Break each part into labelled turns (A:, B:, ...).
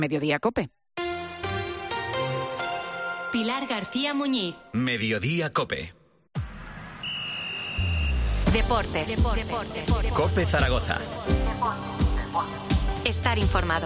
A: Mediodía COPE.
B: Pilar García Muñiz.
C: Mediodía COPE.
B: Deportes.
C: COPE Zaragoza.
B: Estar informado.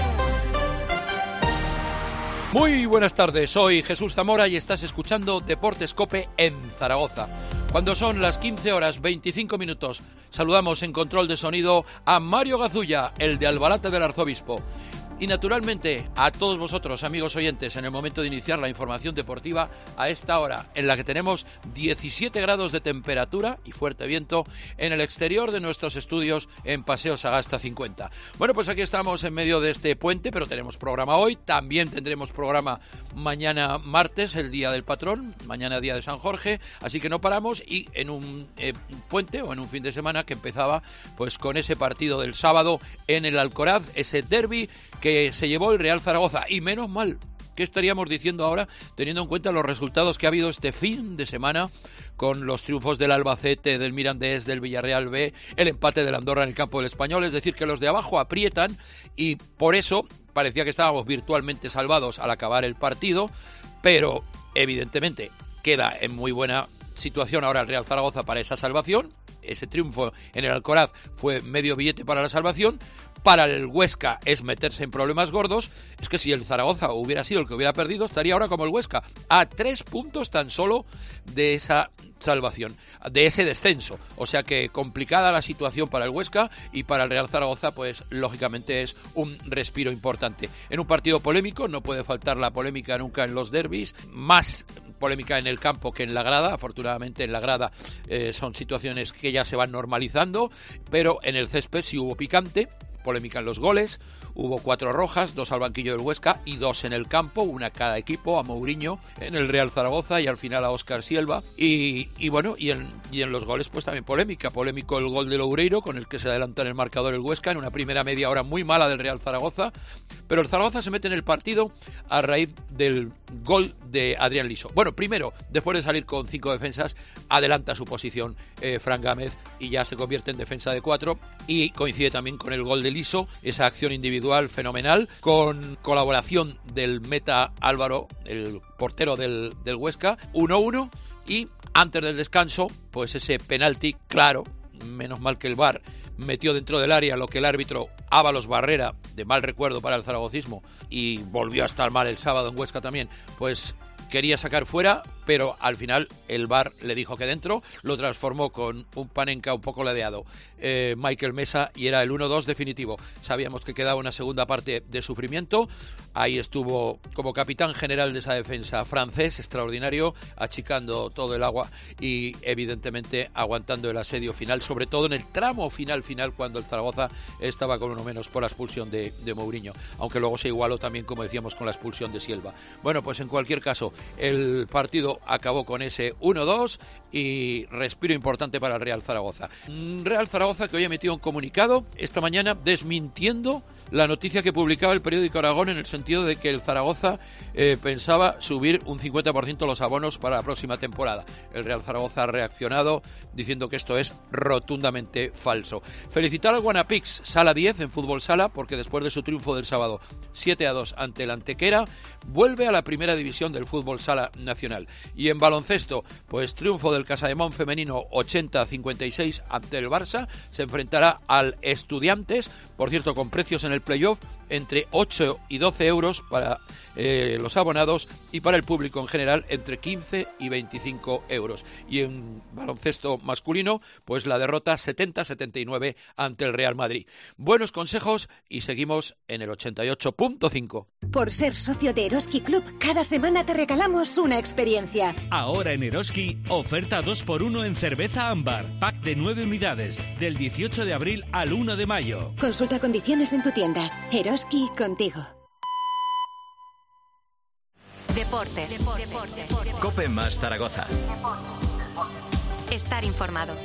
D: Muy buenas tardes, soy Jesús Zamora y estás escuchando Deportes COPE en Zaragoza. Cuando son las 15 horas 25 minutos, saludamos en control de sonido a Mario Gazulla, el de Albalate del Arzobispo. Y naturalmente a todos vosotros, amigos oyentes, en el momento de iniciar la información deportiva a esta hora, en la que tenemos 17 grados de temperatura y fuerte viento en el exterior de nuestros estudios en Paseo Sagasta 50. Bueno, pues aquí estamos en medio de este puente, pero tenemos programa hoy, también tendremos programa mañana martes, el Día del Patrón, mañana Día de San Jorge, así que no paramos y en un puente o en un fin de semana que empezaba pues con ese partido del sábado en el Alcoraz, ese derbi que se llevó el Real Zaragoza, y menos mal. ¿Qué estaríamos diciendo ahora, teniendo en cuenta los resultados que ha habido este fin de semana con los triunfos del Albacete, del Mirandés, del Villarreal B, el empate del Andorra en el campo del Español? Es decir, que los de abajo aprietan y por eso parecía que estábamos virtualmente salvados al acabar el partido, pero evidentemente queda en muy buena situación ahora el Real Zaragoza para esa salvación. Ese triunfo en el Alcoraz fue medio billete para la salvación. Para el Huesca es meterse en problemas gordos. Es que si el Zaragoza hubiera sido el que hubiera perdido, estaría ahora como el Huesca, a 3 puntos tan solo de esa salvación, de ese descenso. O sea que complicada la situación para el Huesca, y para el Real Zaragoza pues lógicamente es un respiro importante. En un partido polémico, no puede faltar la polémica nunca en los derbis, más polémica en el campo que en la grada. Afortunadamente en la grada son situaciones que ya se van normalizando, pero en el césped sí hubo picante. Polémica en los goles, hubo 4 rojas, 2 al banquillo del Huesca y 2 en el campo, una a cada equipo, a Mourinho en el Real Zaragoza y al final a Óscar Silva. Y bueno, y en los goles pues también polémico el gol de Loureiro, con el que se adelanta en el marcador el Huesca en una primera media hora muy mala del Real Zaragoza, pero el Zaragoza se mete en el partido a raíz del gol de Adrián Liso. Bueno, primero, después de salir con 5 defensas, adelanta su posición Fran Gámez y ya se convierte en defensa de 4, y coincide también con el gol de Liso, esa acción individual fenomenal, con colaboración del meta Álvaro, el portero del Huesca, 1-1, y antes del descanso, pues ese penalti claro, menos mal que el VAR metió dentro del área lo que el árbitro Ábalos Barrera, de mal recuerdo para el zaragocismo, y volvió a estar mal el sábado en Huesca también, pues quería sacar fuera, pero al final el VAR le dijo que dentro, lo transformó con un Panenka un poco ladeado Michael Mesa, y era el 1-2 definitivo. Sabíamos que quedaba una segunda parte de sufrimiento. Ahí estuvo como capitán general de esa defensa francés, extraordinario, achicando todo el agua y evidentemente aguantando el asedio final, sobre todo en el tramo final cuando el Zaragoza estaba con uno menos por la expulsión de Mourinho, aunque luego se igualó también, como decíamos, con la expulsión de Silva. Bueno, pues en cualquier caso el partido acabó con ese 1-2 y respiro importante para el Real Zaragoza. Real Zaragoza que hoy ha emitido un comunicado esta mañana desmintiendo la noticia que publicaba el periódico Aragón, en el sentido de que el Zaragoza pensaba subir un 50% los abonos para la próxima temporada. El Real Zaragoza ha reaccionado diciendo que esto es rotundamente falso. Felicitar al Guanapix Sala 10 en fútbol sala, porque después de su triunfo del sábado 7-2 ante el Antequera, vuelve a la primera división del fútbol sala nacional. Y en baloncesto, pues triunfo del Casademont femenino 80-56 ante el Barça. Se enfrentará al Estudiantes, por cierto, con precios en el playoff entre 8 y 12 euros para los abonados, y para el público en general entre 15 y 25 euros. Y en baloncesto masculino, pues la derrota 70-79 ante el Real Madrid. Buenos consejos y seguimos en el 88.5.
E: Por ser socio de Eroski Club, cada semana te regalamos una experiencia.
F: Ahora en Eroski, oferta 2x1 en cerveza ámbar, pack de 9 unidades, del 18 de abril al 1 de mayo.
E: Consulta condiciones en tu tienda. Eroski, contigo.
B: Deportes.
C: COPE más Zaragoza.
B: Estar informado.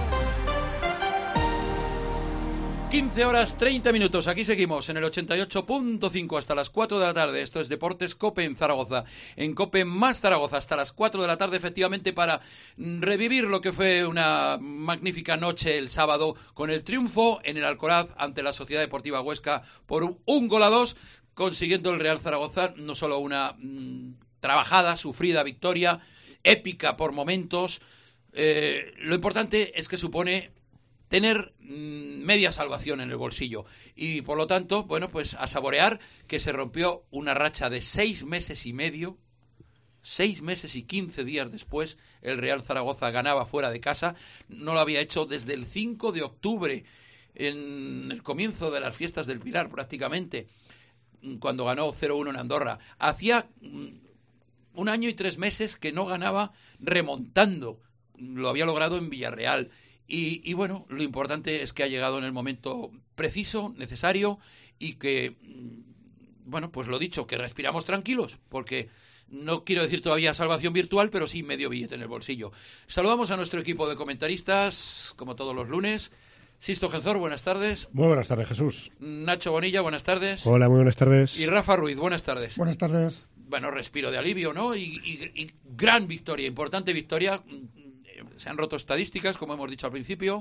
D: 15 horas 30 minutos, aquí seguimos en el 88.5 hasta las 4 de la tarde. Esto es Deportes COPE en Zaragoza, en COPE más Zaragoza, hasta las 4 de la tarde, efectivamente, para revivir lo que fue una magnífica noche el sábado, con el triunfo en el Alcoraz ante la Sociedad Deportiva Huesca por 1-2, consiguiendo el Real Zaragoza no solo una trabajada, sufrida victoria, épica por momentos. Lo importante es que supone tener media salvación en el bolsillo y por lo tanto, bueno, pues a saborear que se rompió una racha de 6 meses y medio. 6 meses y 15 días después, el Real Zaragoza ganaba fuera de casa. No lo había hecho desde el 5 de octubre, en el comienzo de las fiestas del Pilar prácticamente, cuando ganó 0-1 en Andorra. Hacía 1 año y 3 meses que no ganaba remontando. Lo había logrado en Villarreal. Y bueno, lo importante es que ha llegado en el momento preciso, necesario, y que, bueno, pues lo dicho, que respiramos tranquilos, porque no quiero decir todavía salvación virtual, pero sí medio billete en el bolsillo. Saludamos a nuestro equipo de comentaristas, como todos los lunes. Sisto Genzor, buenas tardes.
A: Muy buenas tardes, Jesús.
D: Nacho Bonilla, buenas tardes.
G: Hola, muy buenas tardes.
D: Y Rafa Ruiz, buenas tardes.
H: Buenas tardes.
D: Bueno, respiro de alivio, ¿no? Y gran victoria, importante victoria. Se han roto estadísticas, como hemos dicho al principio,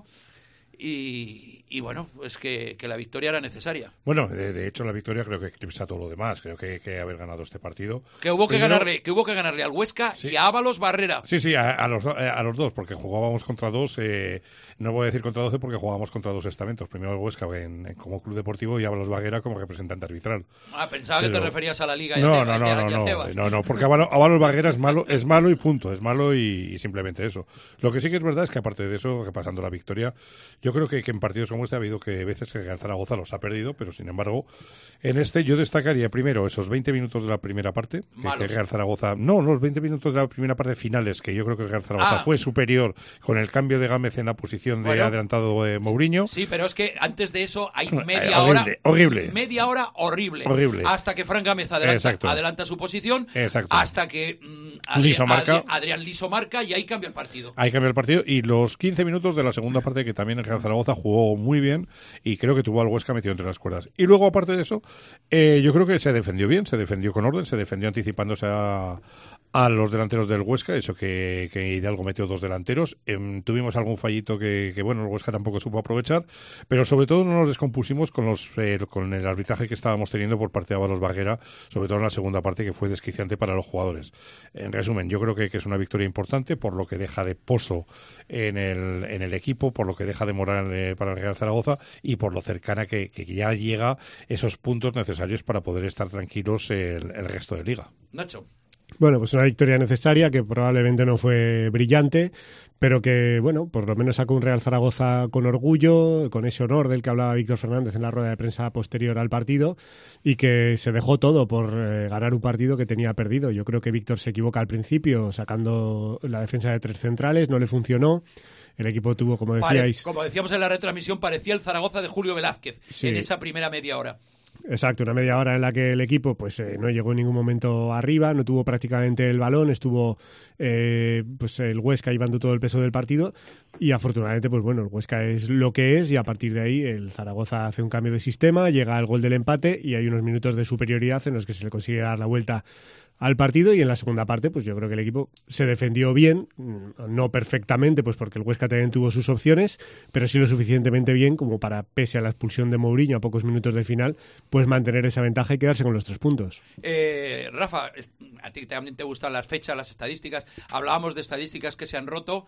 D: y bueno, es que la victoria era necesaria.
A: Bueno, de hecho la victoria creo que eclipsa todo lo demás. Creo que haber ganado este partido.
D: Que hubo que ganarle al Huesca, sí, y a Ábalos Barrera.
A: Sí, a los dos, porque jugábamos contra dos. No voy a decir contra 12 porque jugábamos contra dos estamentos. Primero el Huesca como club deportivo y Ábalos Barrera como representante arbitral.
D: Pensaba que te referías a la Liga.
A: No, porque Ábalos Barrera es malo y punto. Es malo y simplemente eso. Lo que sí que es verdad es que aparte de eso, repasando la victoria, yo creo que en partidos como este ha habido veces que el Zaragoza los ha perdido, pero sin embargo, en este yo destacaría primero esos 20 minutos de la primera parte, que el Real Zaragoza, los 20 minutos de la primera parte finales, que yo creo que el Real Zaragoza fue superior con el cambio de Gámez en la posición de adelantado de Mourinho.
D: Sí, pero es que antes de eso hay media hora horrible. Hasta que Fran Gámez adelanta su posición, hasta que Adrián Liso marca y ahí cambia el partido.
A: Y los 15 minutos de la segunda parte que también el Real Zaragoza jugó muy bien y creo que tuvo al Huesca metido entre las cuerdas. Y luego, aparte de eso, yo creo que se defendió bien, se defendió con orden, se defendió anticipándose a los delanteros del Huesca, eso que Hidalgo metió 2 delanteros. Tuvimos algún fallito que el Huesca tampoco supo aprovechar, pero sobre todo no nos descompusimos con el arbitraje que estábamos teniendo por parte de Ábalos Barrera, sobre todo en la segunda parte, que fue desquiciante para los jugadores. En resumen, yo creo que es una victoria importante por lo que deja de pozo en el equipo, por lo que deja de moral para el Real Zaragoza y por lo cercana que ya llega esos puntos necesarios para poder estar tranquilos el resto de liga.
D: Nacho.
G: Bueno, pues una victoria necesaria que probablemente no fue brillante, pero que, bueno, por lo menos sacó un Real Zaragoza con orgullo, con ese honor del que hablaba Víctor Fernández en la rueda de prensa posterior al partido, y que se dejó todo por ganar un partido que tenía perdido. Yo creo que Víctor se equivoca al principio sacando la defensa de 3 centrales, no le funcionó. El equipo tuvo, como decíais...
D: Como decíamos en la retransmisión, parecía el Zaragoza de Julio Velázquez en esa primera media hora.
G: Exacto, una media hora en la que el equipo no llegó en ningún momento arriba, no tuvo prácticamente el balón, estuvo el Huesca llevando todo el peso del partido y afortunadamente el Huesca es lo que es y a partir de ahí el Zaragoza hace un cambio de sistema, llega al gol del empate y hay unos minutos de superioridad en los que se le consigue dar la vuelta al partido y en la segunda parte yo creo que el equipo se defendió bien, no perfectamente porque el Huesca también tuvo sus opciones, pero sí lo suficientemente bien como para, pese a la expulsión de Mourinho a pocos minutos del final, mantener esa ventaja y quedarse con los 3 puntos.
D: Rafa, a ti también te gustan las fechas, las estadísticas, hablábamos de estadísticas que se han roto,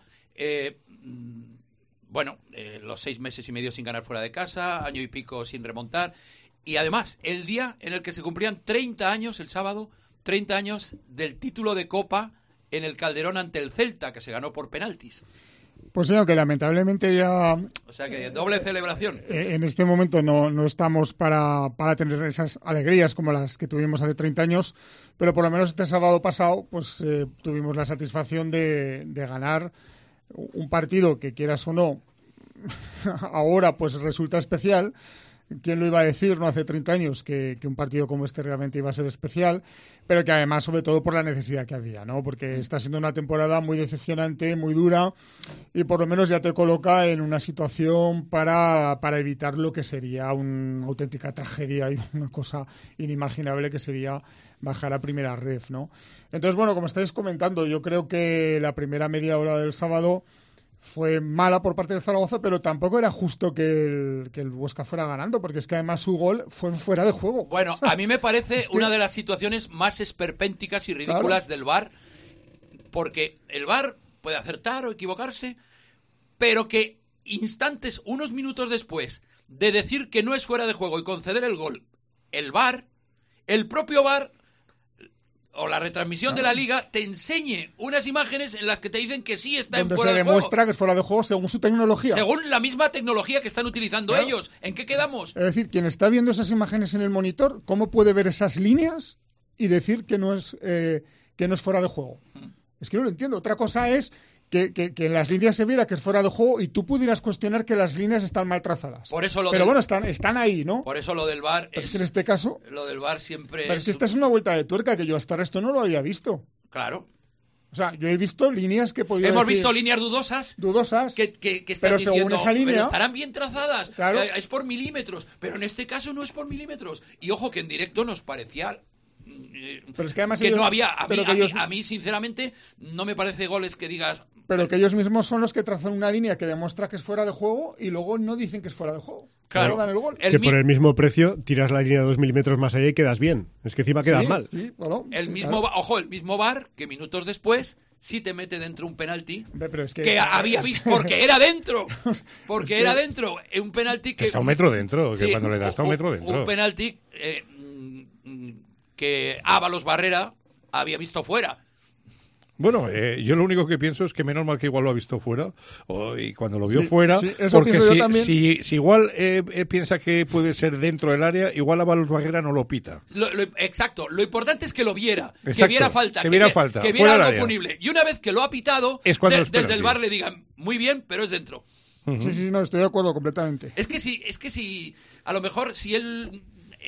D: los 6 meses y medio sin ganar fuera de casa, año y pico sin remontar, y además el día en el que se cumplían 30 años, el sábado, 30 años del título de Copa en el Calderón ante el Celta, que se ganó por penaltis.
H: Pues sí, aunque lamentablemente ya...
D: O sea que doble celebración.
H: En este momento no estamos para tener esas alegrías como las que tuvimos hace 30 años, pero por lo menos este sábado pasado tuvimos la satisfacción de ganar un partido que, quieras o no, ahora resulta especial. ¿Quién lo iba a decir, no hace 30 años, que un partido como este realmente iba a ser especial? Pero que además, sobre todo, por la necesidad que había, ¿no? Porque está siendo una temporada muy decepcionante, muy dura, y por lo menos ya te coloca en una situación para evitar lo que sería una auténtica tragedia y una cosa inimaginable que sería bajar a primera ref, ¿no? Entonces, como estáis comentando, yo creo que la primera media hora del sábado fue mala por parte del Zaragoza, pero tampoco era justo que el Huesca fuera ganando, porque es que además su gol fue fuera de juego.
D: Bueno, a mí me parece una de las situaciones más esperpénticas y ridículas del VAR, porque el VAR puede acertar o equivocarse, pero que instantes, unos minutos después de decir que no es fuera de juego y conceder el gol, el VAR, el propio VAR o la retransmisión de la Liga te enseñe unas imágenes en las que te dicen que sí está en fuera de juego.
H: Donde se demuestra que es fuera de juego según su tecnología.
D: Según la misma tecnología que están utilizando ellos. ¿En qué quedamos?
H: Es decir, quien está viendo esas imágenes en el monitor, ¿cómo puede ver esas líneas y decir que no es fuera de juego? Es que no lo entiendo. Otra cosa es que en las líneas se viera que es fuera de juego y tú pudieras cuestionar que las líneas están mal trazadas.
D: Por eso
H: pero bueno, están ahí, ¿no?
D: Por eso lo del VAR
H: es que en este caso
D: lo del VAR siempre
H: pero es que esta es una vuelta de tuerca que yo hasta ahora esto no lo había visto.
D: Claro.
H: O sea, yo he visto líneas que podía
D: Hemos visto líneas dudosas que están
H: pero
D: diciendo,
H: según esa línea,
D: pero estarán bien trazadas,
H: claro.
D: Es por milímetros, pero en este caso no es por milímetros. Y ojo que en directo nos parecía
H: pero es que además
D: que
H: ellos,
D: no había a
H: ellos,
D: mí sinceramente no me parece goles que digas
H: pero que ellos mismos son los que trazan una línea que demuestra que es fuera de juego y luego no dicen que es fuera de juego.
D: Claro,
H: dan el gol.
G: Que por el mismo precio tiras la línea 2 milímetros más allá y quedas bien. Es que encima quedas mal.
H: Sí, bueno,
D: el mismo VAR que minutos después sí te mete dentro un penalti
H: pero es
D: que había visto porque era dentro. Porque era dentro. Un penalti que
A: está un metro dentro. Que cuando le das está un metro dentro.
D: Un penalti que Ábalos Barrera había visto fuera.
A: Bueno, yo lo único que pienso es que menos mal que igual lo ha visto fuera y cuando lo vio fuera, porque si igual piensa que puede ser dentro del área, igual Ábalos Barrera no lo pita.
D: Exacto, lo importante es que lo viera,
A: exacto,
D: que viera falta, que viera algo punible. Y una vez que lo ha pitado, desde el VAR le digan, muy bien, pero es dentro.
H: Sí, no, estoy de acuerdo completamente.
D: Es que si a lo mejor si él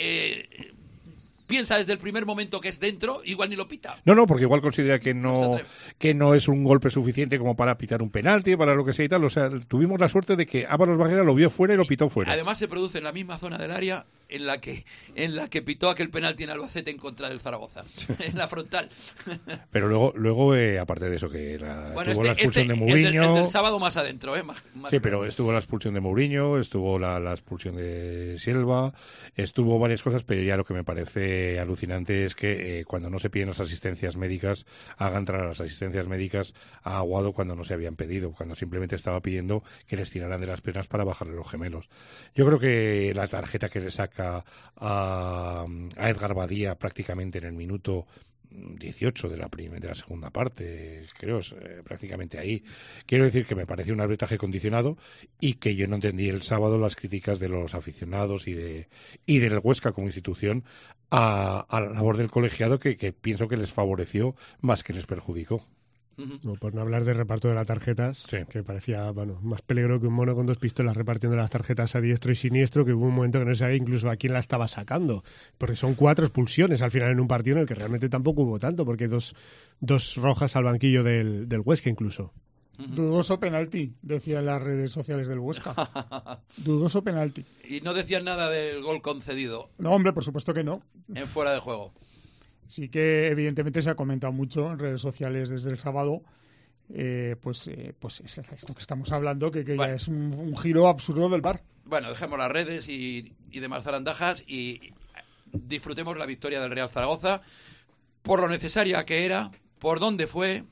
D: piensa desde el primer momento que es dentro, igual ni lo pita.
A: No, porque igual considera que no es un golpe suficiente como para pitar un penalti, para lo que sea y tal. O sea, tuvimos la suerte de que Ábalos Barrera lo vio fuera y lo pitó fuera.
D: Además se produce en la misma zona del área en la que pitó aquel penalti en Albacete en contra del Zaragoza, en la frontal.
A: Pero luego aparte de eso, que tuvo la expulsión de Mourinho.
D: El del sábado más adentro,
A: sí, pero estuvo la expulsión de Mourinho, estuvo la expulsión de Silva, estuvo varias cosas, pero ya lo que me parece alucinante es que cuando no se piden las asistencias médicas, hagan entrar a las asistencias médicas a Aguado cuando no se habían pedido, cuando simplemente estaba pidiendo que les tiraran de las piernas para bajarle los gemelos. Yo creo que la tarjeta que le saca a Edgar Badía prácticamente en el minuto 18 de la segunda parte, creo, prácticamente ahí. Quiero decir que me pareció un arbitraje condicionado y que yo no entendí el sábado las críticas de los aficionados y del Huesca como institución a la labor del colegiado que pienso que les favoreció más que les perjudicó.
G: No, por no hablar de reparto de las tarjetas, que parecía más peligro que un mono con 2 pistolas repartiendo las tarjetas a diestro y siniestro, que hubo un momento que no sabía incluso a quién la estaba sacando, porque son 4 expulsiones al final en un partido en el que realmente tampoco hubo tanto, porque dos rojas al banquillo del Huesca incluso.
H: Dudoso penalti, decían las redes sociales del Huesca. Dudoso penalti.
D: Y no decían nada del gol concedido.
H: No, hombre, por supuesto que no.
D: En fuera de juego.
H: Sí que evidentemente se ha comentado mucho en redes sociales desde el sábado, pues es esto que estamos hablando, que ya es un giro absurdo del VAR.
D: Bueno, dejemos las redes y demás zarandajas y disfrutemos la victoria del Real Zaragoza por lo necesaria que era, por dónde fue,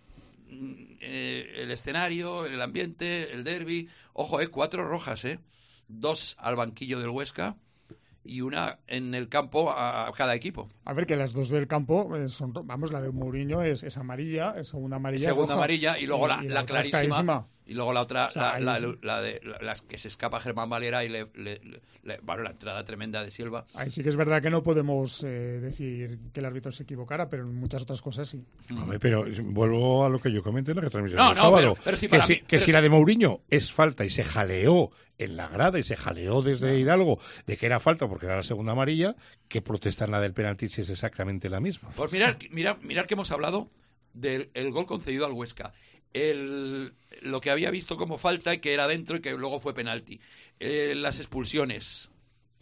D: el escenario, el ambiente, el derbi. Ojo, 4 rojas, 2 al banquillo del Huesca y una en el campo a cada equipo.
H: A ver, que las 2 del campo son, la de Mourinho es amarilla, es segunda amarilla.
D: Segunda roja, amarilla y luego la clarísima. Y luego la otra,
H: o sea,
D: las que se escapa Germán Valera y la entrada tremenda de Silva.
H: Ahí sí que es verdad que no podemos decir que el árbitro se equivocara, pero en muchas otras cosas sí.
A: Hombre, pero vuelvo a lo que yo comenté en la retransmisión del sábado.
D: Pero
A: si la de Mourinho es falta y se jaleó en la grada y se jaleó desde Hidalgo de que era falta porque era la segunda amarilla, que protestan la del penalti si es exactamente la misma.
D: Pues mirar que hemos hablado del gol concedido al Huesca. Lo que había visto como falta y que era dentro y que luego fue penalti. Las expulsiones.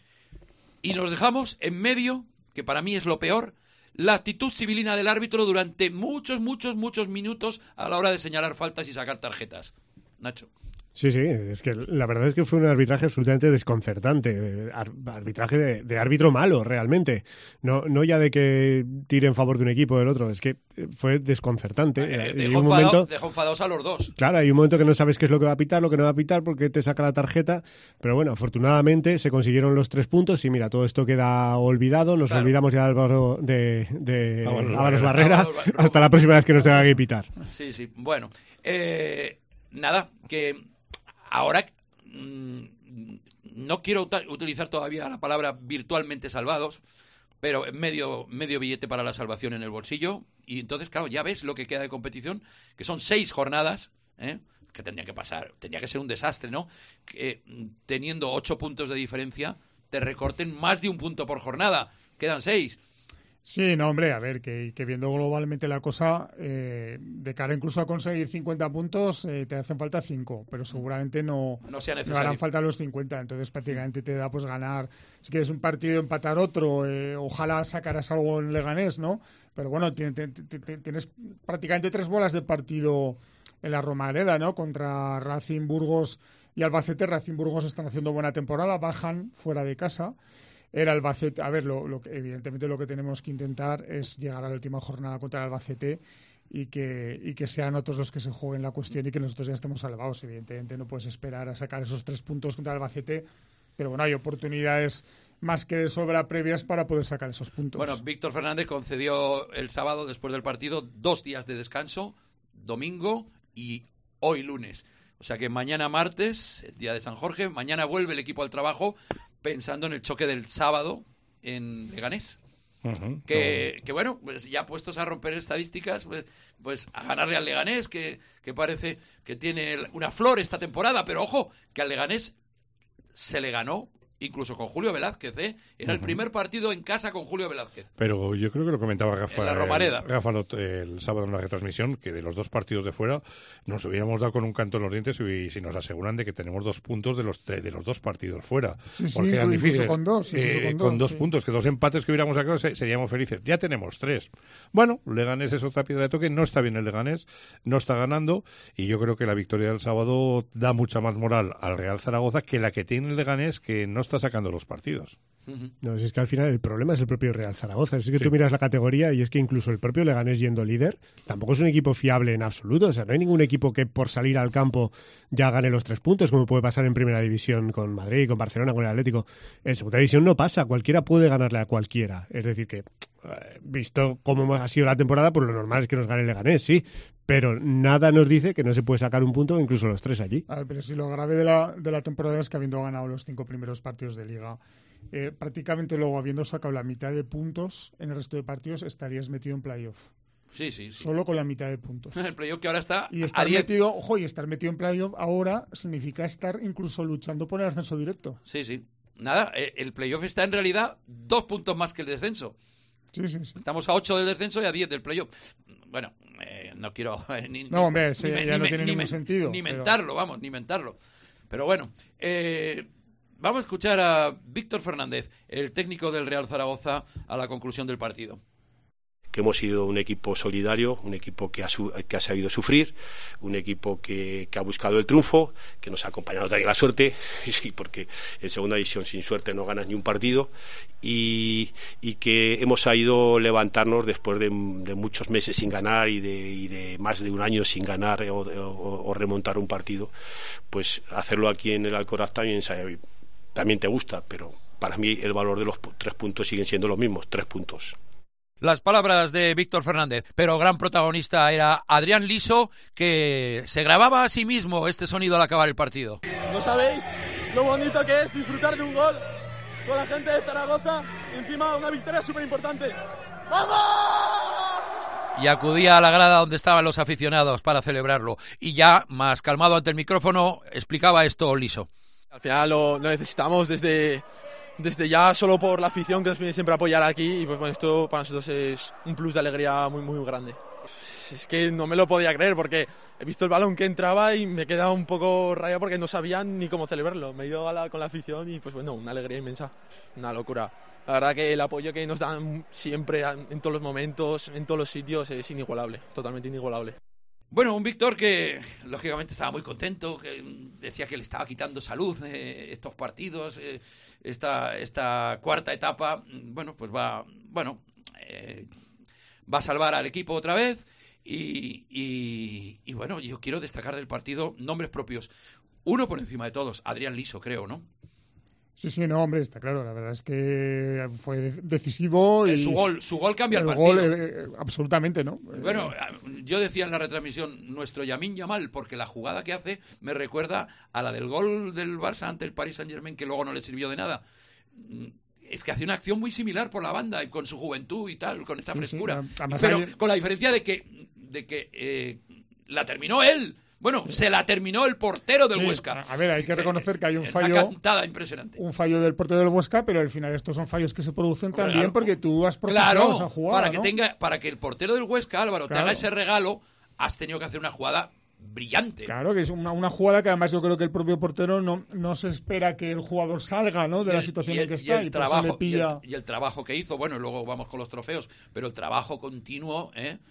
D: Y nos dejamos en medio, que para mí es lo peor, la actitud civilina del árbitro durante muchos minutos a la hora de señalar faltas y sacar tarjetas. Nacho.
G: Sí, es que la verdad es que fue un arbitraje absolutamente desconcertante, arbitraje de árbitro malo realmente, no ya de que tire en favor de un equipo o del otro, es que fue desconcertante.
D: Dejó enfadados a los dos.
G: Claro, hay un momento que no sabes qué es lo que va a pitar, lo que no va a pitar, porque te saca la tarjeta, pero bueno, afortunadamente se consiguieron los 3 puntos y mira, todo esto queda olvidado, nos olvidamos ya de Álvaro Barrera, hasta la próxima vez que nos tenga que pitar.
D: Sí, bueno, nada, que... Ahora, no quiero utilizar todavía la palabra virtualmente salvados, pero medio billete para la salvación en el bolsillo. Y entonces, claro, ya ves lo que queda de competición, que son 6 jornadas, que tendría que pasar, tendría que ser un desastre, ¿no? Que teniendo 8 puntos de diferencia, te recorten más de un punto por jornada. Quedan 6.
H: Sí, no, hombre, a ver, que viendo globalmente la cosa, de cara incluso a conseguir 50 puntos, te hacen falta 5, pero seguramente no
D: sea necesario.
H: No harán falta los 50, entonces prácticamente te da pues ganar, si quieres un partido, empatar otro, ojalá sacaras algo en Leganés, ¿no? Pero bueno, tienes prácticamente 3 bolas de partido en la Romareda, ¿no? Contra Racing, Burgos y Albacete. Racing, Burgos están haciendo buena temporada, bajan fuera de casa. Era Albacete, a ver, evidentemente lo que tenemos que intentar es llegar a la última jornada contra el Albacete y que sean otros los que se jueguen la cuestión y que nosotros ya estemos salvados. Evidentemente no puedes esperar a sacar esos 3 puntos contra el Albacete, pero bueno, hay oportunidades más que de sobra previas para poder sacar esos puntos.
D: Bueno, Víctor Fernández concedió el sábado, después del partido, 2 días de descanso, domingo y hoy lunes. O sea que mañana martes, el día de San Jorge, mañana vuelve el equipo al trabajo pensando en el choque del sábado en Leganés.
A: Uh-huh.
D: Que bueno, pues ya puestos a romper estadísticas, pues a ganarle al Leganés, que parece que tiene una flor esta temporada, pero ojo, que al Leganés se le ganó incluso con Julio Velázquez, Era el primer partido en casa con Julio Velázquez.
A: Pero yo creo que lo comentaba Rafa,
D: en la Romareda.
A: Rafa el sábado en la retransmisión, que de los 2 partidos de fuera nos hubiéramos dado con un canto en los dientes si nos aseguran de que tenemos 2 puntos de los 2 partidos fuera. Porque eran difíciles.
H: Con 2
A: puntos, que 2 empates que hubiéramos sacado seríamos felices. Ya tenemos 3. Bueno, Leganés es otra piedra de toque, no está bien el Leganés, no está ganando, y yo creo que la victoria del sábado da mucha más moral al Real Zaragoza que la que tiene el Leganés, que no está sacando los partidos.
G: No, es que al final el problema es el propio Real Zaragoza. Es que tú miras la categoría y es que incluso el propio Leganés yendo líder tampoco es un equipo fiable en absoluto. O sea, no hay ningún equipo que por salir al campo ya gane los 3 puntos, como puede pasar en Primera División con Madrid, con Barcelona, con el Atlético. En Segunda División no pasa. Cualquiera puede ganarle a cualquiera. Es decir que, visto cómo ha sido la temporada, pues lo normal es que nos gane el Leganés, sí. Pero nada nos dice que no se puede sacar un punto, incluso los 3 allí.
H: A ver, pero si lo grave de la temporada es que habiendo ganado los 5 primeros partidos de Liga, prácticamente luego habiendo sacado la mitad de puntos en el resto de partidos, estarías metido en playoff.
D: Sí.
H: Solo con la mitad de puntos.
D: El playoff que ahora está
H: y estar metido en playoff ahora significa estar incluso luchando por el ascenso directo.
D: Sí. Nada, el playoff está en realidad 2 puntos más que el descenso.
H: Sí.
D: Estamos a 8 del descenso y a 10 del playoff. Bueno, no quiero
H: hombre, ya no tiene ningún sentido.
D: Ni mentarlo. Pero bueno, vamos a escuchar a Víctor Fernández, el técnico del Real Zaragoza, a la conclusión del partido.
I: Que hemos sido un equipo solidario, un equipo que ha sabido sufrir, un equipo que ha buscado el triunfo, que nos ha acompañado también la suerte, sí, porque en Segunda División sin suerte no ganas ni un partido, y que hemos sabido levantarnos después de muchos meses sin ganar y de más de un año sin ganar o remontar un partido. Pues hacerlo aquí en el Alcoraz también te gusta, pero para mí el valor de los 3 puntos siguen siendo los mismos, 3 puntos.
D: Las palabras de Víctor Fernández, pero gran protagonista era Adrián Liso, que se grababa a sí mismo este sonido al acabar el partido.
J: ¿No sabéis lo bonito que es disfrutar de un gol con la gente de Zaragoza y encima una victoria súper importante? ¡Vamos!
D: Y acudía a la grada donde estaban los aficionados para celebrarlo. Y ya, más calmado ante el micrófono, explicaba esto Liso.
J: Al final lo necesitamos desde ya solo por la afición que nos viene siempre a apoyar aquí, y pues bueno, esto para nosotros es un plus de alegría muy muy grande. Es que no me lo podía creer porque he visto el balón que entraba y me quedaba un poco rayado porque no sabía ni cómo celebrarlo. Me he ido con la afición y pues bueno, una alegría inmensa, una locura. La verdad que el apoyo que nos dan siempre en todos los momentos, en todos los sitios, es inigualable, totalmente inigualable.
D: Bueno, un Víctor que lógicamente estaba muy contento, que decía que le estaba quitando salud estos partidos, esta cuarta etapa. Bueno, pues va a salvar al equipo otra vez y bueno, yo quiero destacar del partido nombres propios. Uno por encima de todos, Adrián Liso, creo, ¿no?
H: Sí, no, hombre, está claro. La verdad es que fue decisivo. Y
D: su gol cambia el partido.
H: Absolutamente, ¿no?
D: Bueno, yo decía en la retransmisión, nuestro Lamine Yamal, porque la jugada que hace me recuerda a la del gol del Barça ante el Paris Saint-Germain, que luego no le sirvió de nada. Es que hace una acción muy similar por la banda y con su juventud y tal, con esta frescura. Pero con la diferencia de que la terminó él. Bueno, se la terminó el portero del Huesca.
H: A ver, hay que reconocer que hay un fallo.
D: Una cantada impresionante.
H: Un fallo del portero del Huesca, pero al final estos son fallos que se producen también porque tú has propiciado esa jugada.
D: Para que el portero del Huesca, Álvaro, te haga ese regalo, has tenido que hacer una jugada brillante.
H: Claro, que es una jugada que además yo creo que el propio portero no se espera que el jugador salga, ¿no?, de la situación en que está y por eso le pilla.
D: Y el trabajo que hizo, bueno, luego vamos con los trofeos, pero el trabajo continuo,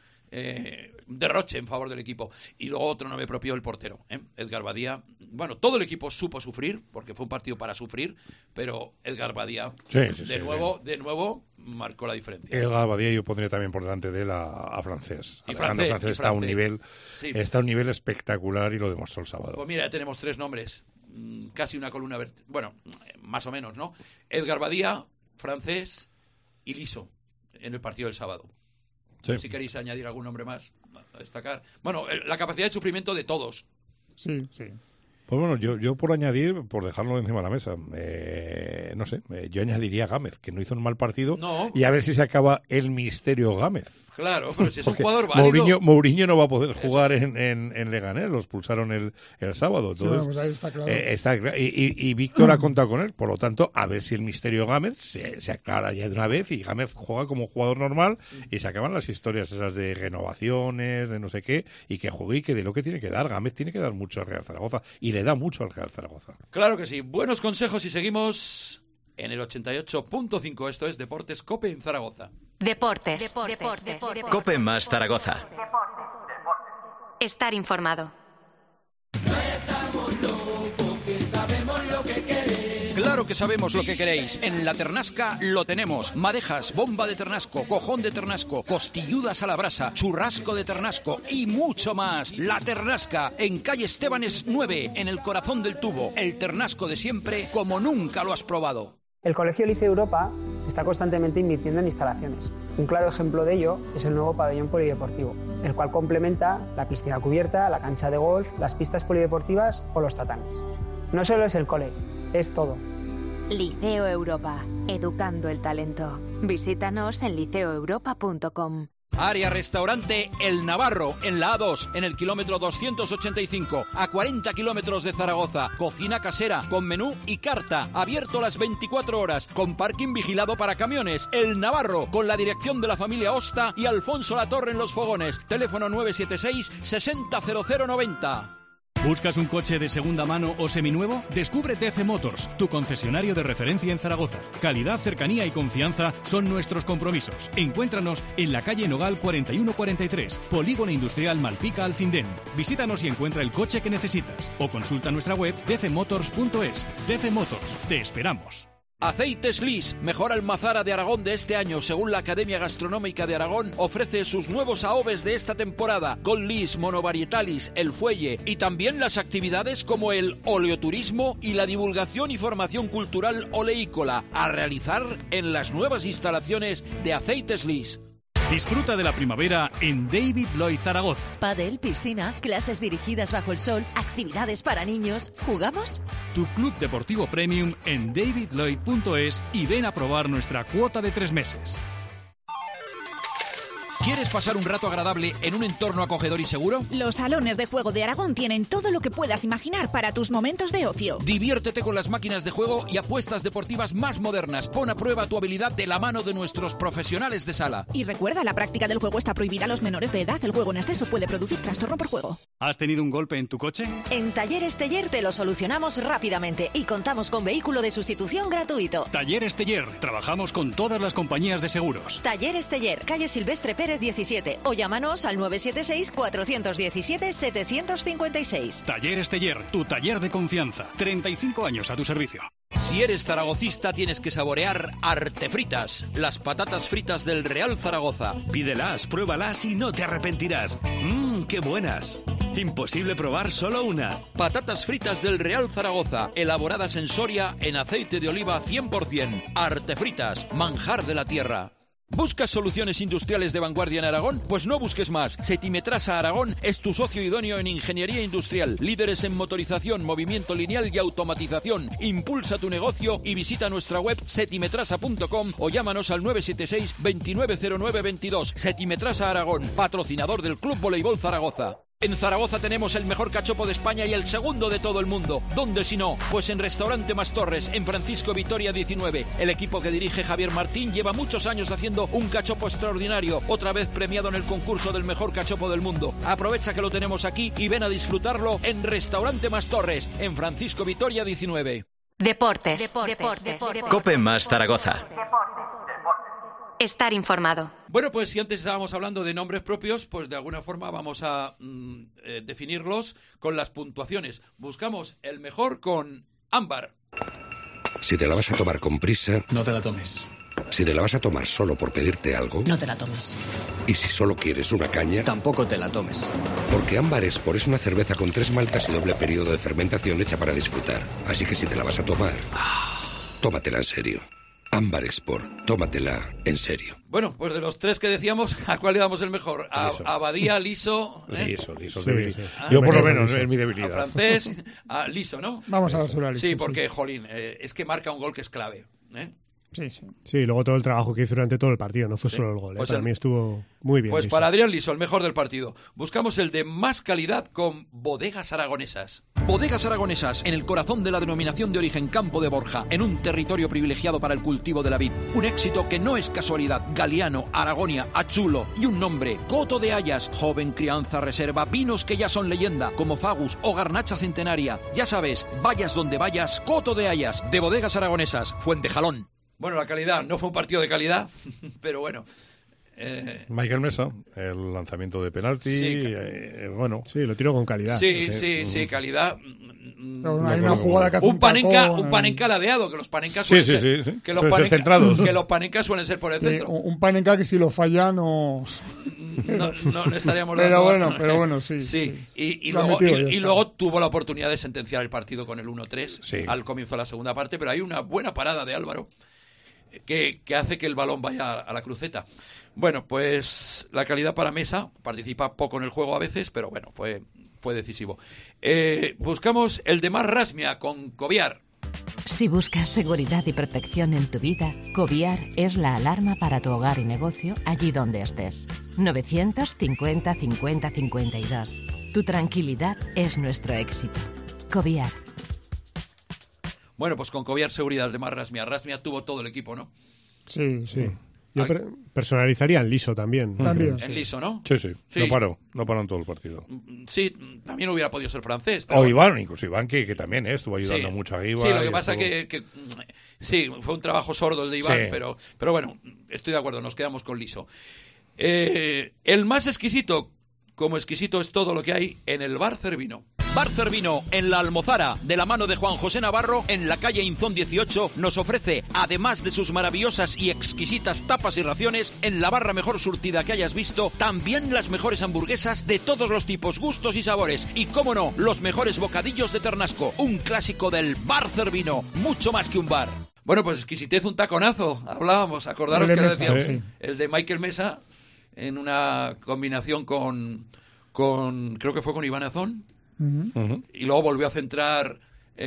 D: derroche en favor del equipo. Y luego otro nombre propio, el portero, Edgar Badía. Bueno, todo el equipo supo sufrir, porque fue un partido para sufrir, pero Edgar Badía de nuevo marcó la diferencia.
A: Edgar Badía yo pondría también por delante de él a Francés. Francés está a un nivel espectacular y lo demostró el sábado.
D: Pues mira, ya tenemos 3 nombres, casi una columna bueno, más o menos, ¿no? Edgar Badía, Francés y Liso en el partido del sábado. Sí. Si queréis añadir algún nombre más a destacar. Bueno, la capacidad de sufrimiento de todos.
H: Sí.
A: Pues bueno, yo por añadir, por dejarlo encima de la mesa, no sé, yo añadiría a Gámez, que no hizo un mal partido, y a ver si se acaba el misterio Gámez.
D: Claro, pero si es un jugador válido.
A: Mourinho no va a poder jugar en Leganés, lo expulsaron el sábado. Entonces,
H: pues ahí está claro.
A: Y Víctor ha contado con él, por lo tanto, a ver si el misterio Gámez se aclara ya de una vez y Gámez juega como jugador normal y se acaban las historias esas de renovaciones, de no sé qué, y que juegue y que de lo que tiene que dar. Gámez tiene que dar mucho al Real Zaragoza y le da mucho al Real Zaragoza.
D: Claro que sí. Buenos consejos y seguimos en el 88.5. Esto es Deportes COPE en Zaragoza.
B: Deportes.
C: COPE más Zaragoza.
B: Estar informado.
D: Claro que sabemos lo que queréis. En la Ternasca lo tenemos. Madejas, bomba de ternasco, cojón de ternasco, costilludas a la brasa, churrasco de ternasco y mucho más. La Ternasca, en calle Estebanes 9, en el corazón del tubo. El ternasco de siempre, como nunca lo has probado.
K: El Colegio Liceo Europa está constantemente invirtiendo en instalaciones. Un claro ejemplo de ello es el nuevo pabellón polideportivo, el cual complementa la piscina cubierta, la cancha de golf, las pistas polideportivas o los tatamis. No solo es el cole, es todo.
L: Liceo Europa, educando el talento. Visítanos en liceoeuropa.com.
D: Área restaurante El Navarro, en la A2, en el kilómetro 285, a 40 kilómetros de Zaragoza. Cocina casera, con menú y carta, abierto las 24 horas, con parking vigilado para camiones. El Navarro, con la dirección de la familia Osta y Alfonso Latorre en los fogones. Teléfono 976 600090.
F: ¿Buscas un coche de segunda mano o seminuevo? Descubre DC Motors, tu concesionario de referencia en Zaragoza. Calidad, cercanía y confianza son nuestros compromisos. Encuéntranos en la calle Nogal 4143, Polígono Industrial Malpica Alfindén. Visítanos y encuentra el coche que necesitas. O consulta nuestra web dcmotors.es. DC Motors, te esperamos.
D: Aceites Lis, mejor almazara de Aragón de este año, según la Academia Gastronómica de Aragón, ofrece sus nuevos AOVEs de esta temporada, con Lis, Monovarietalis, El Fuelle y también las actividades como el oleoturismo y la divulgación y formación cultural oleícola, a realizar en las nuevas instalaciones de Aceites Lis.
F: Disfruta de la primavera en David Lloyd Zaragoza.
M: Pádel, piscina, clases dirigidas bajo el sol, actividades para niños. ¿Jugamos?
F: Tu club deportivo premium en davidlloyd.es y ven a probar nuestra cuota de 3 meses.
D: ¿Quieres pasar un rato agradable en un entorno acogedor y seguro?
N: Los salones de juego de Aragón tienen todo lo que puedas imaginar para tus momentos de ocio.
D: Diviértete con las máquinas de juego y apuestas deportivas más modernas. Pon a prueba tu habilidad de la mano de nuestros profesionales de sala.
N: Y recuerda, la práctica del juego está prohibida a los menores de edad. El juego en exceso puede producir trastorno por juego.
F: ¿Has tenido un golpe en tu coche?
M: En Talleres Teller te lo solucionamos rápidamente y contamos con vehículo de sustitución gratuito.
F: Talleres Teller. Trabajamos con todas las compañías de seguros.
M: Talleres Teller, calle Silvestre Pérez 17 o llámanos al 976 417 756.
F: Talleres Teller, tu taller de confianza. 35 años a tu servicio.
D: Si eres zaragocista tienes que saborear Artefritas, las patatas fritas del Real Zaragoza.
O: Pídelas, pruébalas y no te arrepentirás. ¡Qué buenas! Imposible probar solo una.
D: Patatas fritas del Real Zaragoza, elaboradas en Soria en aceite de oliva 100%. Artefritas, manjar de la tierra. ¿Buscas soluciones industriales de vanguardia en Aragón? Pues no busques más. Setimetrasa Aragón es tu socio idóneo en ingeniería industrial. Líderes en motorización, movimiento lineal y automatización. Impulsa tu negocio y visita nuestra web setimetrasa.com o llámanos al 976 290922. Setimetrasa Aragón, patrocinador del Club Voleibol Zaragoza. En Zaragoza tenemos el mejor cachopo de España y el segundo de todo el mundo. ¿Dónde si no? Pues en Restaurante Mas Torres, en Francisco Vitoria 19. El equipo que dirige Javier Martín lleva muchos años haciendo un cachopo extraordinario, otra vez premiado en el concurso del mejor cachopo del mundo. Aprovecha que lo tenemos aquí y ven a disfrutarlo en Restaurante Mas Torres, en Francisco Vitoria 19.
B: Deportes.
C: Cope más Zaragoza.
B: Estar informado.
D: Bueno, pues si antes estábamos hablando de nombres propios, pues de alguna forma vamos a definirlos con las puntuaciones. Buscamos el mejor con Ámbar.
P: Si te la vas a tomar con prisa,
Q: no te la tomes.
P: Si te la vas a tomar solo por pedirte algo,
Q: no te la tomes.
P: Y si solo quieres una caña,
Q: tampoco te la tomes.
P: Porque Ámbar Export es una cerveza con 3 maltas y doble periodo de fermentación hecha para disfrutar. Así que si te la vas a tomar, tómatela en serio. Ámbar Export, tómatela en serio.
D: Bueno, pues de los 3 que decíamos, ¿a cuál le damos el mejor? A Abadía, Liso.
A: Liso,
D: sí,
A: debilidad.
D: sí.
A: Yo por lo menos es mi debilidad.
D: A Francés, a Liso, ¿no?
H: Vamos a dárselo a Liso.
D: Sí, porque, jolín, es que marca un gol que es clave.
H: Sí, sí.
G: Sí, luego todo el trabajo que hizo durante todo el partido, no fue solo el gol.
D: Pues
G: para mí estuvo muy bien.
D: Pues
G: Liso.
D: para Adrián Liso, el mejor del partido. Buscamos el de más calidad con Bodegas Aragonesas. Bodegas Aragonesas, en el corazón de la denominación de origen Campo de Borja, en un territorio privilegiado para el cultivo de la vid. Un éxito que no es casualidad. Galiano, Aragonia, Achulo y un nombre, Coto de Hayas, joven crianza reserva, vinos que ya son leyenda, como Fagus o Garnacha Centenaria. Ya sabes, vayas donde vayas, Coto de Hayas, de Bodegas Aragonesas, Fuentejalón. Bueno, la calidad, no fue un partido de calidad, pero bueno.
A: Michael Mesa, el lanzamiento de penalti,
D: Sí,
A: bueno.
G: Sí, lo tiró con calidad.
D: Sí, calidad.
H: Hay una jugada que hace
D: un panenka ladeado, que los panencas suelen ser. Que los panencas suelen ser por el centro.
H: Un panenka que si lo falla no
D: estaríamos
H: pero bueno, sí.
D: Y luego tuvo la oportunidad de sentenciar el partido con el 1-3 al comienzo de la segunda parte, pero hay una buena parada de Álvaro que hace que el balón vaya a la cruceta. Bueno, pues la calidad para Mesa, participa poco en el juego a veces, pero bueno, fue decisivo. Buscamos el de Mar Rasmia con Coviar.
R: Si buscas seguridad y protección en tu vida, Coviar es la alarma para tu hogar y negocio allí donde estés. 950 50 52. Tu tranquilidad es nuestro éxito. Coviar.
D: Bueno, pues con Coviar seguridad de Mar Rasmia. Rasmia tuvo todo el equipo, ¿no?
H: Sí.
G: Yo personalizaría en Liso también.
D: En Liso, ¿no?
A: Sí. No paró en todo el partido.
D: Sí, también hubiera podido ser francés.
A: O Iván, incluso Iván, que también estuvo ayudando mucho a Iván.
D: Sí, lo que pasa que sí, fue un trabajo sordo el de Iván, pero bueno, estoy de acuerdo, nos quedamos con Liso. El más exquisito, como exquisito es todo lo que hay en el Bar Cervino. Bar Cervino, en La Almozara, de la mano de Juan José Navarro, en la calle Inzón 18, nos ofrece, además de sus maravillosas y exquisitas tapas y raciones, en la barra mejor surtida que hayas visto, también las mejores hamburguesas de todos los tipos, gustos y sabores. Y, cómo no, los mejores bocadillos de ternasco, un clásico del Bar Cervino, mucho más que un bar. Bueno, pues exquisitez, un taconazo, hablábamos, acordaros que lo decíamos. El de Michael Mesa, en una combinación con creo que fue con Iván Azón. Y luego volvió a centrar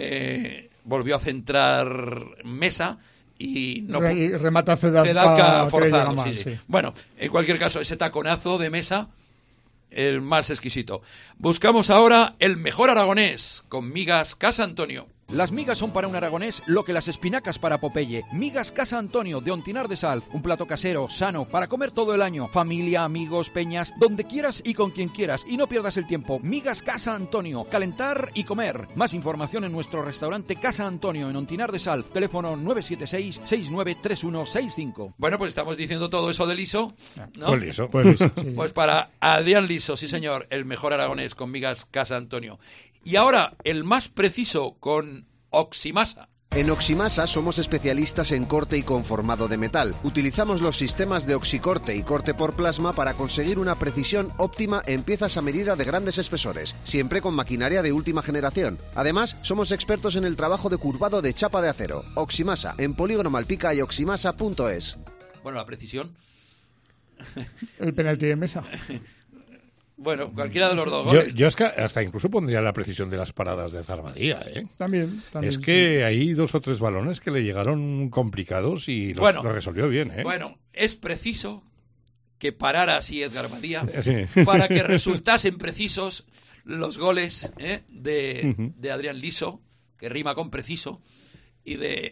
D: Mesa y
H: remata Cedalca
D: forzado. Sí. Bueno, en cualquier caso, ese taconazo de Mesa, el más exquisito. Buscamos ahora el mejor aragonés con Migas Casa Antonio. Las migas son para un aragonés lo que las espinacas para Popeye. Migas Casa Antonio de Ontinar de Sal. Un plato casero, sano, para comer todo el año. Familia, amigos, peñas, donde quieras y con quien quieras. Y no pierdas el tiempo. Migas Casa Antonio. Calentar y comer. Más información en nuestro restaurante Casa Antonio en Ontinar de Sal. Teléfono 976-693165. Bueno, pues estamos diciendo todo eso de Liso, ¿no?
A: Pues Liso.
D: Pues para Adrián Liso, sí señor, el mejor aragonés con Migas Casa Antonio. Y ahora, el más preciso con Oximasa.
S: En Oximasa somos especialistas en corte y conformado de metal. Utilizamos los sistemas de oxicorte y corte por plasma para conseguir una precisión óptima en piezas a medida de grandes espesores, siempre con maquinaria de última generación. Además, somos expertos en el trabajo de curvado de chapa de acero. Oximasa, en Polígono Malpica y oximasa.es.
D: Bueno, la precisión.
H: El penalti de mesa.
D: Bueno, cualquiera de los dos goles.
A: Yo es que hasta incluso pondría la precisión de las paradas de Zarbadía, ¿eh?
H: También.
A: Es que hay 2 o 3 balones que le llegaron complicados y los resolvió bien, ¿eh?
D: Bueno, es preciso que parara así Edgar Badía
A: sí.
D: para que resultasen precisos los goles de Adrián Liso, que rima con preciso, y de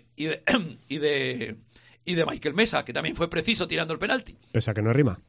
D: Michael Mesa, que también fue preciso tirando el penalti.
G: Pese a que no rima.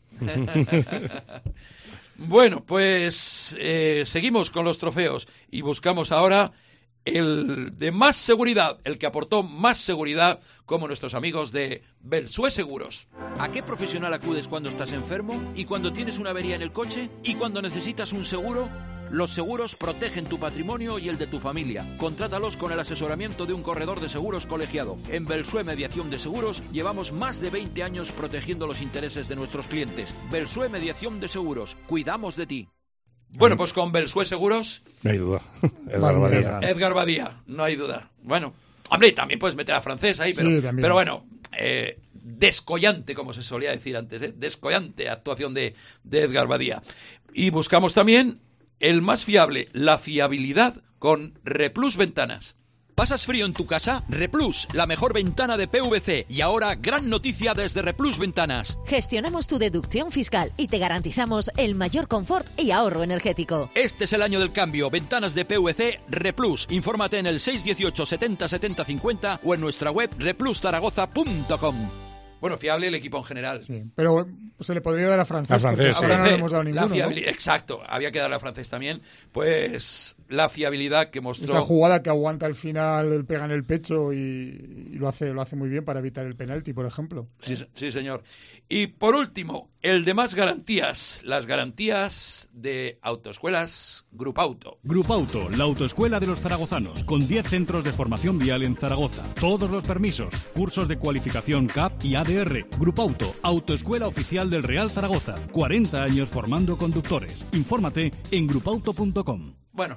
D: Bueno, pues seguimos con los trofeos y buscamos ahora el de más seguridad, el que aportó más seguridad, como nuestros amigos de Belsue Seguros. ¿A qué profesional acudes cuando estás enfermo y cuando tienes una avería en el coche y cuando necesitas un seguro? Los seguros protegen tu patrimonio y el de tu familia. Contrátalos con el asesoramiento de un corredor de seguros colegiado. En Belsue Mediación de Seguros llevamos más de 20 años protegiendo los intereses de nuestros clientes. Belsue Mediación de Seguros. Cuidamos de ti. Bueno, pues con Belsue Seguros...
A: No hay duda.
D: Edgar Badía, no hay duda. Bueno, hombre, también puedes meter a Francés ahí, pero bueno... descollante, como se solía decir antes, descollante actuación de Edgar Badía. Y buscamos también el más fiable, la fiabilidad con Replus Ventanas. ¿Pasas frío en tu casa? Replus, la mejor ventana de PVC. Y ahora, gran noticia desde Replus Ventanas.
M: Gestionamos tu deducción fiscal y te garantizamos el mayor confort y ahorro energético.
D: Este es el año del cambio. Ventanas de PVC Replus. Infórmate en el 618 70 70 50 o en nuestra web repluszaragoza.com. Bueno, fiable el equipo en general.
H: Sí, pero se le podría dar a Francés.
A: A Francés,
H: sí. Ahora no le hemos dado ninguno, ¿no?
D: Exacto, había que darle a Francés también. Pues la fiabilidad que mostró...
H: Esa jugada que aguanta al final, pega en el pecho y lo hace muy bien para evitar el penalti, por ejemplo.
D: Sí, señor. Y por último, el de más garantías. Las garantías de Autoescuelas Grupo Auto.
F: Grupo Auto, la autoescuela de los zaragozanos, con 10 centros de formación vial en Zaragoza. Todos los permisos, cursos de cualificación CAP y ADR. Grupo Auto, autoescuela oficial del Real Zaragoza. 40 años formando conductores. Infórmate en grupauto.com.
D: Bueno,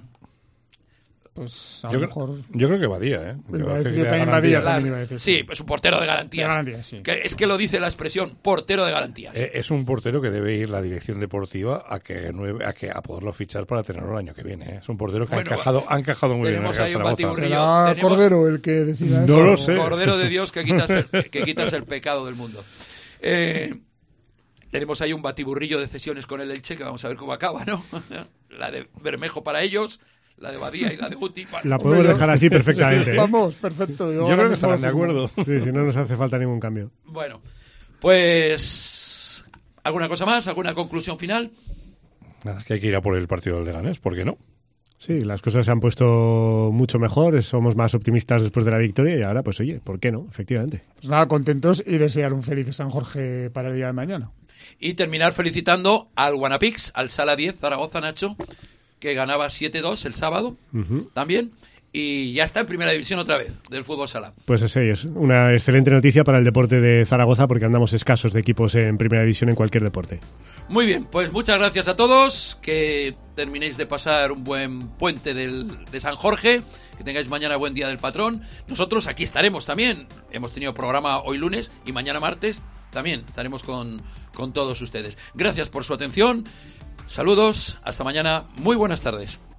H: pues a lo mejor...
A: Yo creo que Badía, ¿eh?
H: Yo también Badía iba a decir.
D: Sí, pues un portero de garantías.
H: Sí.
D: Es que lo dice la expresión, portero de garantías.
A: Es un portero que debe ir la dirección deportiva a poderlo fichar para tenerlo el año que viene. Es un portero que ha encajado muy bien en el Zaragoza.
H: ¿Será Cordero el que decida eso?
A: No lo sé.
D: Cordero de Dios que quitas el pecado del mundo. Tenemos ahí un batiburrillo de cesiones con el Elche que vamos a ver cómo acaba, ¿no? La de Bermejo para ellos, la de Badía y la de Guti.
G: La podemos dejar así perfectamente.
H: Vamos, perfecto.
A: Yo creo que estarán de acuerdo.
G: Sí, si no nos hace falta ningún cambio.
D: Bueno, pues... ¿Alguna cosa más? ¿Alguna conclusión final?
A: Nada, que hay que ir a por el partido del Leganés, ¿por qué no?
G: Sí, las cosas se han puesto mucho mejor, somos más optimistas después de la victoria y ahora, pues oye, ¿por qué no? Efectivamente.
H: Pues nada, contentos y desear un feliz San Jorge para el día de mañana.
D: Y terminar felicitando al Guanapix, al Sala 10 Zaragoza, Nacho, que ganaba 7-2 el sábado también. Y ya está en primera división otra vez del fútbol sala.
G: Pues sí, es una excelente noticia para el deporte de Zaragoza porque andamos escasos de equipos en primera división en cualquier deporte.
D: Muy bien, pues muchas gracias a todos, que terminéis de pasar un buen puente de San Jorge, que tengáis mañana buen día del patrón. Nosotros aquí estaremos también, hemos tenido programa hoy lunes y mañana martes también estaremos con todos ustedes. Gracias por su atención, saludos, hasta mañana, muy buenas tardes.